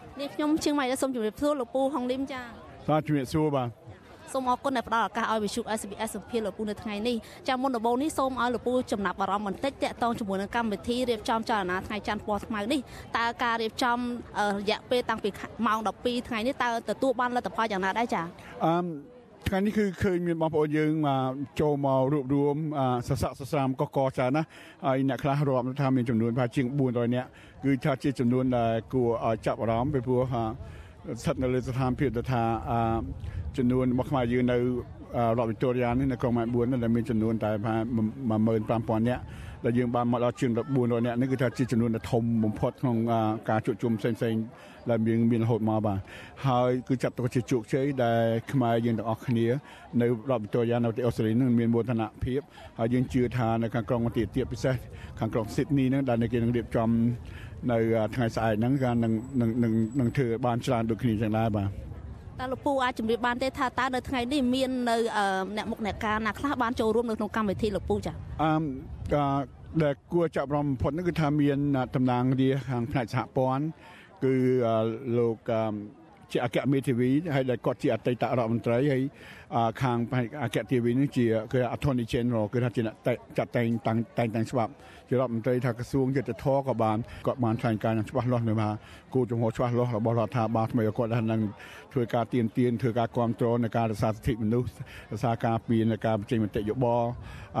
នេះខ្ញុំជាងម៉ៃសូមជម្រាបសួរលោកពូហុងលឹមចាបាទជំរាបសួរបាទសូមអរគុណដែលផ្ដល់ឱកាសឲ្យវិទ្យុ SBS សម្ភាសលោកពូនៅថ្ងៃនេះចាមុនដំបូងនេះសូមឲ្យលោកពូចំណាប់អារម្មណ៍បន្តិចតាក់ទងជាមួយនឹងកម្មវិធីរៀបចំចលនាថ្ងៃច័ន្ទពណ៌ខ្មៅនេះតើការរៀបចំរយៈពេលតាំងពីម៉ោង12ថ្ងៃនេះតើទទួលបានលទ្ធផលយ៉ាងណាដែរចាថ្ងៃនេះគឺឃើញមានបងប្អូនយើងចូលមករួបរวมសស័កសស្រាមកកច្រើនណាហើយអ្នកខ្លះរាប់ថាមានចំនួនប្រហែលជាង400នាក់គឺថាជាចំនួនដែលគួរឲ្យចាប់អារម្មណ៍ពីព្រោះស្ថិតនៅលើស្ថានភាពថាចំនួនរបស់ខ្មែរយើងនៅរដ្ឋវិទូរីយ៉ានេះនៅក្រុងម៉ែន4ដែលមានចំនួនតែប្រហែល 15,000 នាក់ដែលយើងបានមកដល់ជាង400នាក់នេះគឺថាជាចំនួនដ៏ធំបំផុតក្នុងការជួបជុំផ្សេងៗដែលមានរហូតមកបាទហើយគឺចាត់ទុកជាជោគជ័យដែលខ្មែរយើងទាំងអស់គ្នានៅរដ្ឋវិទូរីយ៉ានៅប្រទេសអូស្ត្រាលីនឹងមានមោទនភាពហើយយើងជឿថានៅខាងក្រុងទៀតពិសេសខាងក្រុងស៊ីដនីនឹងដែលគេនឹងរៀបចំនៅថ្ងៃស្អែកហ្នឹងក៏នឹងធ្វើបានច្រើនដូចគ្នាចឹងដែរបាទតើលោកពូអាចជម្រាបបានទេថាតើនៅថ្ងៃនេះមាននៅអ្នកមុខអ្នកការណាខ្លះបានចូលរួមនៅក្នុងកម្មវិធីលោកពូចាដែលគួរចាប់អារម្មណ៍បំផុតនោះគឺថាមានតំណាងរាខាងផ្នែកសហព័ន្ធគឺលោកជាអគ្គមេធាវីហើយដែលគាត់ជាអតីតរដ្ឋមន្ត្រីហើយខាងអគ្គមេធាវីនេះជាគឺ Attorney General គឺថាជាអ្នកចាត់តែងតាំងច្បាប់ជារដ្ឋមន្ត្រីថាក្រសួងយុត្តិធម៌ក៏បានគាត់បានថ្លែងការណ៍យ៉ាងច្បាស់លាស់នៅថាគោលជំហរច្បាស់លាស់របស់រដ្ឋាភិបាលថ្មីគាត់នឹងធ្វើការទៀមទានធ្វើការគ្រប់គ្រងในការរក្សាសិទ្ធិមនុស្សរក្សាការពារនៃការបញ្ចេញមតិយោបល់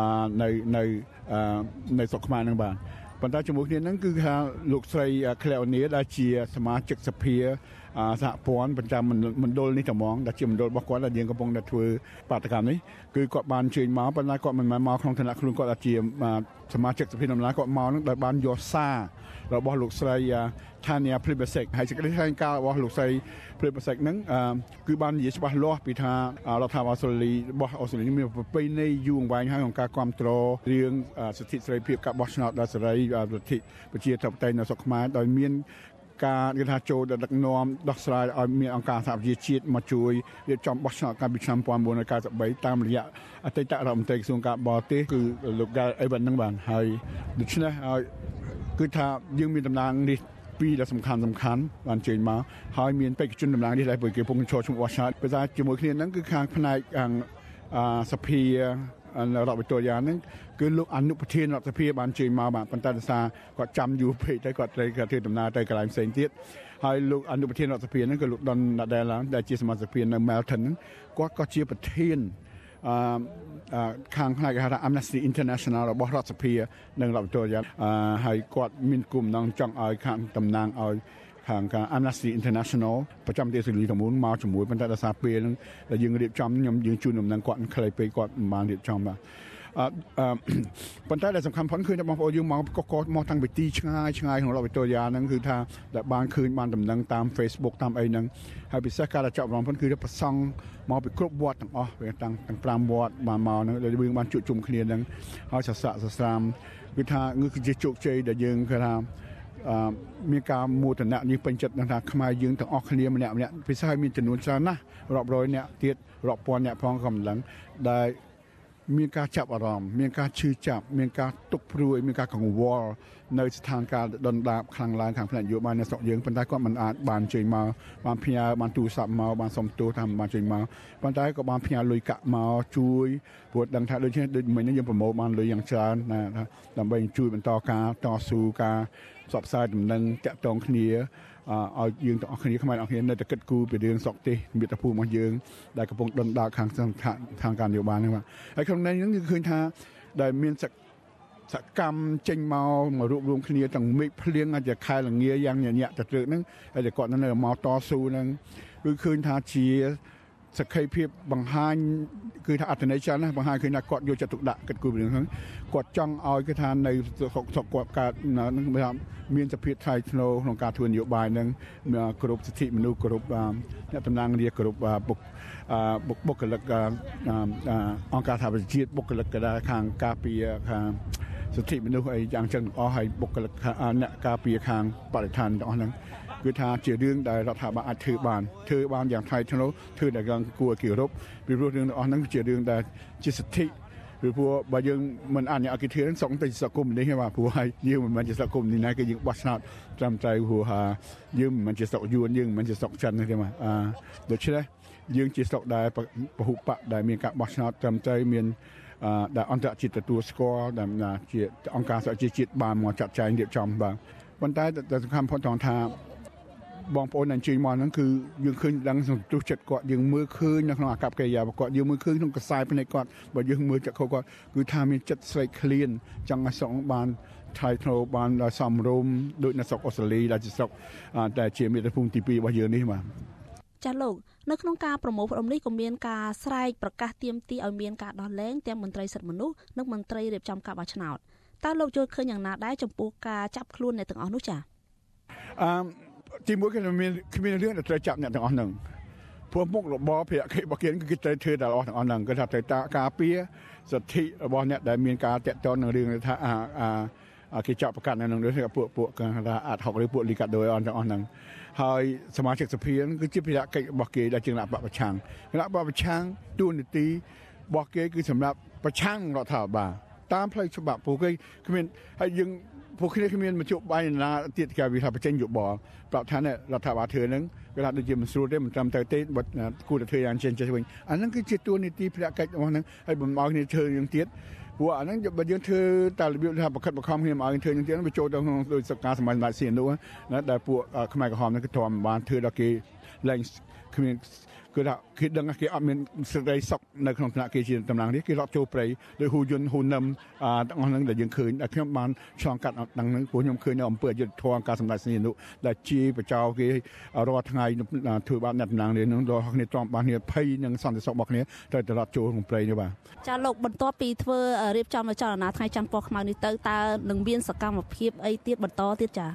នៅស្រុកខ្មែរនឹងបាទប៉ុន្តែជាមួយគ្នាហ្នឹងគឺថាលោកស្រី Cleonia ដែលជាសមាជិកសភាសហព័ន្ធប្រចាំមណ្ឌលនេះតែហ្មងដែលជាមណ្ឌលរបស់គាត់ដែលយើងកំពុងតែធ្វើបាតកម្មនេះគឺគាត់បានជើញមកប៉ុន្តែគាត់មិនមែនមកក្នុងឋានៈខ្លួនគាត់ជាសមាជិកសភាដំណាងគាត់មកនឹងដោយបានយកសាររបស់លោកស្រី Tanya Plibersek ហើយសេចក្តីថ្លែងការណ៍របស់លោកស្រី Plibersek ហ្នឹងគឺបាននិយាយច្បាស់លាស់ពីថារដ្ឋាភិបាលអូស្ត្រាលីរបស់អូស្ត្រាលីមានប្រពៃណីយូរអង្វែងហើយក្នុងការគ្រប់គ្រងរឿងសិទ្ធិសេរីភាពការបោះឆ្នោតដោយសេរីសិទ្ធិប្រជាធិបតេយ្យនៅស្រុកខ្មែរដោយមានការគេថាចូលដល់ដឹកនាំដោះស្រាយឲ្យមានអង្គការសហប្រជាជាតិមកជួយរៀបចំបោះឆ្នោតកាលពីឆ្នាំ1993តាមរយៈអតីតរដ្ឋមន្ត្រីក្រសួងការបរទេសគឺលោក Gal Evans ហ្នឹងបាទហើយដូច្នេះគឺថាយើងមានតំណាងនេះពីរដែលសំខាន់បានជើញមកហើយមានបេក្ខជនតំណាងនេះដែលគេកំពុងចូលឈ្មោះបោះឆ្នោតពេលថាជាមួយគ្នាហ្នឹងគឺខាងផ្នែកខាងសភារដ្ឋវិទូរីយ៉ាហ្នឹងគឺលោកអនុប្រធានរដ្ឋសភាបានជើញមកបាទប៉ុន្តែដោយសារគាត់ចាំយូរពេកទៅគាត់ត្រូវធ្វើដំណើរទៅកន្លែងផ្សេងទៀតហើយលោកអនុប្រធានរដ្ឋសភាហ្នឹងគឺលោក Don Nadella ដែលជាសមាជិកសភានៅ Melton ហ្នឹងគាត់ក៏ជាប្រធានខាងផ្នែកគេហៅថា Amnesty International របស់រដ្ឋសភានិងរដ្ឋវិទូរីយ៉ាហើយគាត់មានគោលបំណងចង់ឲ្យខាងតំណាងឲ្យខាងការ Amnesty International ប្រចាំប្រទេសអូស្ត្រាលីទាំងមូលមកជាមួយប៉ុន្តែដោយសារពេលហ្នឹងដែលយើងរៀបចំយើងជូនដំណឹងគាត់ខ្លីពេកគាត់មិនបានរៀបចំបាទប៉ុន្តែដែលសំខាន់ផងគឺបងប្អូនយើងមកមកតាំងពីទីឆ្ងាយក្នុងរដ្ឋវិទូរីយ៉ាហ្នឹងគឺថាដែលបានឃើញបានដំណឹងតាម Facebook តាមអីហ្នឹងហើយពិសេសការចាប់អារម្មណ៍ផងគឺប្រសង់មកពីគ្រប់វត្តទាំងអស់ទាំង5វត្តបានមកហ្នឹងដែលយើងបានជួបជុំគ្នាហ្នឹងហើយសស្រាមគឺថាគឺជាជោគជ័យដែលយើងគេថាមានការមោទនៈនេះពេញចិត្តថាខ្មែរយើងទាំងអស់គ្នាម្នាក់ពិសេសឲ្យមានចំនួនច្រើនណាស់រាប់រយនាក់ទៀតរាប់ពាន់នាក់ផងក៏មិនដឹងដែលមានការចាប់អារម្មណ៍មានការឈឺចាប់មានការទុកព្រួយមានការកង្វល់នៅស្ថានភាពដុនដាបខ្លាំងឡើងខាងផ្នែកនយោបាយនៅស្រុកយើងប៉ុន្តែគាត់មិនអាចបានជើញមកបានផ្ញើបានទូរស័ព្ទមកបានសុំទោសថាមិនបានជើញមកប៉ុន្តែក៏បានផ្ញើលុយកាក់មកជួយព្រោះដឹងថាដូចមិញនេះយើងប្រមូលបានលុយយ៉ាងច្រើនណាដើម្បីជួយបន្តការតស៊ូការផ្សព្វផ្សាយដំណឹងតាក់ទងគ្នាឲ្យយើងទាំងអស់គ្នាខ្មែរទាំងអស់គ្នានៅតែគិតគូរពីរឿងស្រុកទេសមាតុភូមិរបស់យើងដែលកំពុងដុនដាបខាងការនយោបាយហ្នឹងបាទហើយក្នុងនេះគឺឃើញថាដែលមានសកម្មចេញមករួបរวมគ្នាទាំងមេឃភ្លៀងអាចខែលងាយ៉ាងញាក់ទៅត្រឹកហ្នឹងហើយតែគាត់នៅមកតស៊ូហ្នឹងគឺឃើញថាជាសក្ខីភាពបង្ហាញគឺថាអត្ថន័យច្រើនណាស់បង្ហាញឃើញថាគាត់យកចិត្តទុកដាក់គិតគូរពីរឿងហ្នឹងគាត់ចង់ឲ្យគឺថានៅស្រុកគាត់កើតហ្នឹងមានសភាពថ្លៃថ្នូរក្នុងការធ្វើនយោបាយហ្នឹងគ្រប់សិទ្ធិមនុស្សគ្រប់អ្នកតំណាងរាស្ត្រគ្រប់បុគ្គលិកអង្គការសហប្រជាជាតិបុគ្គលិកខាងការពារខាងសិទ្ធិមនុស្សអីយ៉ាងចឹងទាំងអស់ហើយបុគ្គលិកអ្នកការពារខាងបរិស្ថានទាំងអស់ហ្នឹងគឺថាជារឿងដែលរដ្ឋាភិបាលអាចធ្វើបានយ៉ាងថ្លៃថ្នូរធ្វើដែលគួរឲ្យគោរពពីព្រោះរឿងទាំងអស់ហ្នឹងជារឿងដែលជាសិទ្ធិពីព្រោះបើយើងមិនអនុញ្ញាតគេធ្វើនឹងសងទៅសង្គមនេះទេបាទព្រោះហើយយើងមិនមែនជាសង្គមនេះណាគេយើងបោះឆ្នោតត្រឹមត្រូវព្រោះថាយើងមិនមែនជាស្រុកយួនយើងមិនមែនជាស្រុកចិនទេបាទដូច្នេះយើងជាស្រុកដែលពហុបកដែលមានការបោះឆ្នោតត្រឹមត្រូវមានដែលអន្តរជាតិទទួលស្គាល់ដែលជាអង្គការសហជីវជាតិបានមកចាត់ចែងរៀបចំបាទប៉ុន្តែសំខាន់បំផុតថាបងប្អូនអញ្ជើញមកហ្នឹងគឺយើងឃើញដឹងសន្ទុះចិត្តគាត់យើងមើលឃើញនៅក្នុងអាកប្បកិរិយារបស់គាត់យើងមើលឃើញក្នុងខ្សែភ្នែកគាត់បើយើងមើលចិត្តគាត់គឺថាមានចិត្តស្រេកឃ្លានចង់ឲ្យស្រុកបានថៃធ្នូបានដល់សំរុំដូចនៅស្រុកអូស្ត្រាលីដែលជាស្រុកតែជាមាតុភូមិទី2របស់យើងនេះបាទចាលោកនៅក្នុងការប្រមូលផ្ដុំនេះក៏មានការស្រែកប្រកាសទាមទារឲ្យមានការដោះលែងទាំងមន្ត្រីសិទ្ធិមនុស្សនិងមន្ត្រីរៀបចំការបោះឆ្នោតតើលោកយល់ឃើញយ៉ាងណាដែរចំពោះការចាប់ខ្លួនអ្នកទាំងអស់នោះចាទីមួយគឺគ្មានរឿងដែលត្រូវចាប់អ្នកទាំងអស់ហ្នឹងព្រោះមុខរបរភារកិច្ចរបស់គេគឺត្រូវធ្វើដល់អស់ទាំងអស់ហ្នឹងគឺថាត្រូវការពារសិទ្ធិរបស់អ្នកដែលមានការតាក់ទងនឹងរឿងថាគេចាប់ប្រកាសនៅក្នុងរឿងពួកគេថាអាត់ហុកឬពួកលីកាដូអនទាំងអស់ហ្នឹងហើយសមាជិកសភាគឺជាភារកិច្ចរបស់គេដែលជាគណៈបកប្រឆាំងគណៈបកប្រឆាំងទូនីតិរបស់គេគឺសម្រាប់ប្រឆាំងរដ្ឋាភិបាលតាមផ្លូវច្បាប់ពួកគេគ្មានហើយយើងពួកគ្នាគ្មានមជ្ឈបាយណាទៀតគេវាថាបញ្ចេញយោបល់ប្រាប់ថារដ្ឋាភិបាលធ្វើហ្នឹងគេថាដូចជាមិនស្រួលទេមិនត្រឹមត្រូវទេគួរតែធ្វើយ៉ាងចេញចេះវិញអាហ្នឹងគឺជាទួនាទីភារកិច្ចរបស់ហ្នឹងហើយបំឲ្យគ្នាធ្វើយ៉ាងទៀតព្រោះអាហ្នឹងបើយើងធ្វើតែរបៀបថាបខិតបខំគ្នាមកឲ្យធ្វើយ៉ាងទៀតវាចូលទៅក្នុងដោយសកម្មសម័យសៀននោះណាដែលពួកខ្មែរក្រហមហ្នឹងគឺទ្រាំបានធ្វើដល់គេលែងគ្មានគឺថាគេដឹងថាគេអត់មានសេរីសុខនៅក្នុងឋានៈគេជាតំណាងនេះគេរត់ចូលព្រៃដោយហ៊ូយុនហ៊ូនឹមទាំងអស់ហ្នឹងដែលយើងឃើញដែលខ្ញុំបានឆ្លងកាត់ដល់ហ្នឹងព្រោះខ្ញុំឃើញនៅអំពើអយុធធម៌ការសម្ដែងស្នេហ៍នោះដែលជាបចោគេរាល់ថ្ងៃធ្វើបាបអ្នកតំណាងនេះនឹងដល់គ្នាទ្រាំបានគ្នាភ័យនិងសន្តិសុខរបស់គ្នាត្រូវតែរត់ចូលក្នុងព្រៃនេះបាទចាលោកបន្ទាប់ពីធ្វើរៀបចំចលនាថ្ងៃច័ន្ទពណ៌ខ្មៅនេះទៅតើនឹងមានសកម្មភាពអីទៀតបន្តទៀតចា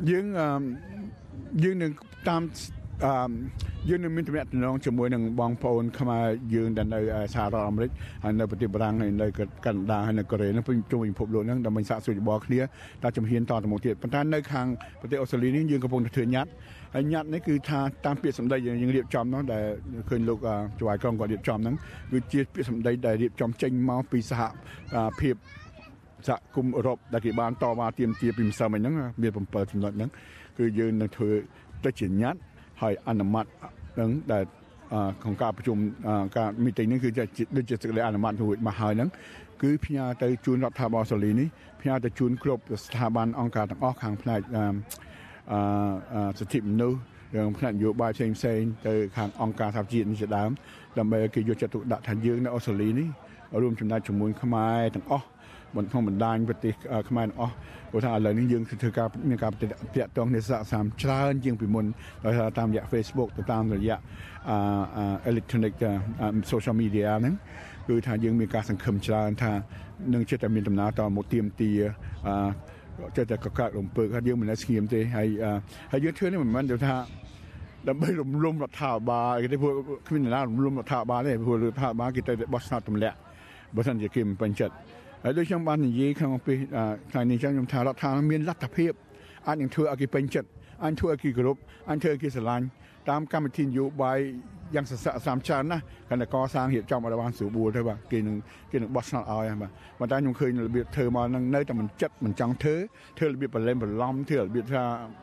យើងនឹងតាមយើងនឹងមានទំនាក់ទំនងជាមួយនឹងបងប្អូនខ្មែរយើងដែលនៅសហរដ្ឋអាមេរិកហើយនៅប្រទេសបារាំងហើយនៅកាណាដាហើយនៅកូរ៉េនឹងជុំវិញពិភពលោកហ្នឹងដើម្បីសាកសួរយោបល់គ្នាតើជំហានតទៅមុខទៀតប៉ុន្តែនៅខាងប្រទេសអូស្ត្រាលីនេះយើងកំពុងតែធ្វើញត្តិហើយញត្តិនេះគឺថាតាមពាក្យសម្ដីយើងរៀបចំនោះដែលឃើញលោកចៅហ្វាយក្រុងគាត់រៀបចំហ្នឹងគឺជាពាក្យសម្ដីដែលរៀបចំចេញមកពីសហភាពសហគមន៍អឺរ៉ុបដែលគេបានតវ៉ាទាមទារពីម្សិលមិញហ្នឹងមាន7ចំណុចហ្នឹងគឺយើងនឹងធ្វើទៅជាញត្តិហើយអនុម័តនឹងដែលក្នុងការប្រជុំការមីតិងនេះគឺដូចជាសេចក្តីអនុម័តរួចមកហើយហ្នឹងគឺផ្ញើទៅជូនរដ្ឋាភិបាលអូស្ត្រាលីនេះផ្ញើទៅជូនគ្រប់ស្ថាប័នអង្គការទាំងអស់ខាងផ្នែកសិទ្ធិមនុស្សរឿងផ្នែកនយោបាយផ្សេងទៅខាងអង្គការសហជាតិនេះជាដើមដើម្បីគេយកចិត្តទុកដាក់ថាយើងនៅអូស្ត្រាលីនេះរួមចំណែកជាមួយខ្មែរទាំងអស់ក្នុងបណ្ដាញប្រទេសខ្មែរទាំងអស់ព្រោះថាឥឡូវនេះយើងធ្វើការមានការតាក់ទងនេះសហសាមច្រើនជាងពីមុនដោយសារតាមរយៈ Facebook ទៅតាមរយៈelectronic social media ហ្នឹងគឺថាយើងមានការសង្ឃឹមច្រើនថានឹងចិត្តតែមានដំណើរតមកទៀមទាចិត្តតែកកើតរំពើថាយើងមិនដែលស្ងៀមទេហើយយើងធ្វើនេះមិនមែនថាដើម្បីរំលំរដ្ឋាភិបាលគេទេព្រោះគ្មានណារំលំរដ្ឋាភិបាលទេព្រោះរដ្ឋាភិបាលគេទៅបោះឆ្នោតទម្លាក់បើមិនជាគេមិនពេញចិត្តហើយដូចខ្ញុំបាននិយាយក្នុងពេលថ្ងៃនេះចឹងខ្ញុំថារដ្ឋាភិបាលមានលទ្ធភាពអាចនឹងធ្វើឲ្យគេពេញចិត្តអាចធ្វើឲ្យគេគោរពអាចធ្វើឲ្យគេស្រឡាញ់តាមកម្មវិធីនយោបាយយ៉ាងសស្រាក់ស្រាំច្រើនណាស់កាន់តែកសាងរៀបចំឲ្យបានស្រួលបួលទៅបាទគេនឹងបោះឆ្នោតឲ្យបាទប៉ុន្តែខ្ញុំឃើញរបៀបធ្វើមកនឹងនៅតែមិនចិត្តមិនចង់ធ្វើរបៀបប្រឡែមប្រឡំធ្វើរបៀបថា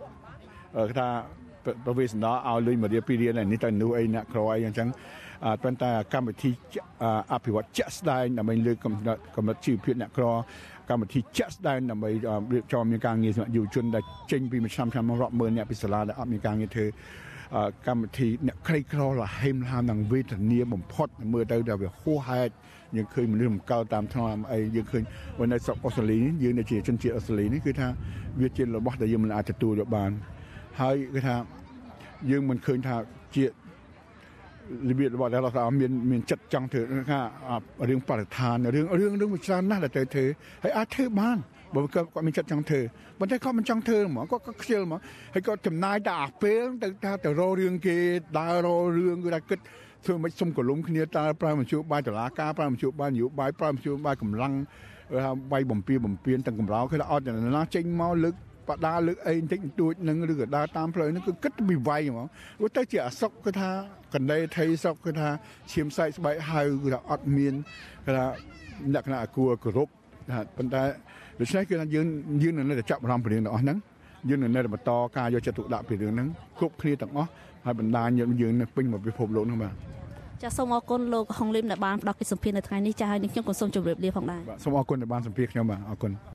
ប្រវេសណ្ដោឲ្យលុយ1រៀល2រៀលនេះទៅនោះអីអ្នកក្រអីអញ្ចឹងប៉ុន្តែកម្មវិធីអភិវឌ្ឍជាក់ស្ដែងដើម្បីលើកកម្រិតជីវភាពអ្នកក្រកម្មវិធីជាក់ស្ដែងដើម្បីរៀបចំមានការងារសម្រាប់យុវជនដែលចេញពីមួយឆ្នាំរាប់ម៉ឺនអ្នកពីសាលាដែលអត់មានការងារធ្វើកម្មវិធីអ្នកក្រីក្រលហេមហាមនឹងវេទនាបំផុតមើលទៅដល់វាហួសហេតុយើងឃើញមនុស្សម្គាល់តាមថ្នាក់អីយើងឃើញនៅស្រុកអូស្ត្រាលីយើងនៅជាជនជាតិអូស្ត្រាលីនេះគឺថាវាជារបស់ដែលយើងមិនអាចទទួលយកបានហើយគឺថាយើងមិនឃើញថាជារបៀបរបស់រដ្ឋាភិបាលមានចិត្តចង់ធ្វើថារឿងបរិស្ថានរឿងមួយច្រើនណាស់ដែលត្រូវធ្វើហើយអាចធ្វើបានបើគាត់មានចិត្តចង់ធ្វើប៉ុន្តែគាត់មិនចង់ធ្វើហ្មងគាត់ខ្ជិលហ្មងហើយគាត់ចំណាយតែអាពេលទៅរករឿងគេដើររករឿងគឺថាគិតធ្វើមិនសុំកលុំគ្នាតើប្រើមជ្ឈបាយតុលាការប្រើមជ្ឈបាយនយោបាយប្រើមជ្ឈបាយកម្លាំងវាយបំពេញទាំងកម្រោគេអត់ណាចេញមកលើកបដាលើកអីបន្តិចបន្តួចនឹងឬក៏ដើរតាមផ្លូវហ្នឹងគឺគិតពីវាយហ្មងព្រោះទៅជាអសុកគឺថាកណ្ដេថៃសុកគឺថាឈាមសាច់ស្បែកហៅគឺថាអត់មានគឺថាលក្ខណៈគួរគោរពប៉ុន្តែដូច្នេះគឺថាយើងនៅតែចាប់អារម្មណ៍ពីរឿងទាំងអស់ហ្នឹងយើងនៅតែបន្តការយកចិត្តទុកដាក់ពីរឿងហ្នឹងគ្រប់គ្នាទាំងអស់ហើយបណ្ដាញយើងនៅពេញមួយពិភពលោកហ្នឹងបាទចាសសូមអរគុណលោកហុងលឹមដែលបានផ្ដល់កិច្ចសម្ភារនៅថ្ងៃនេះចាសហើយនឹងខ្ញុំក៏សូមជម្រាបលាផងដែរបាទសូមអរគុណដែលបានសម្ភារខ្ញុំបាទអរគុណ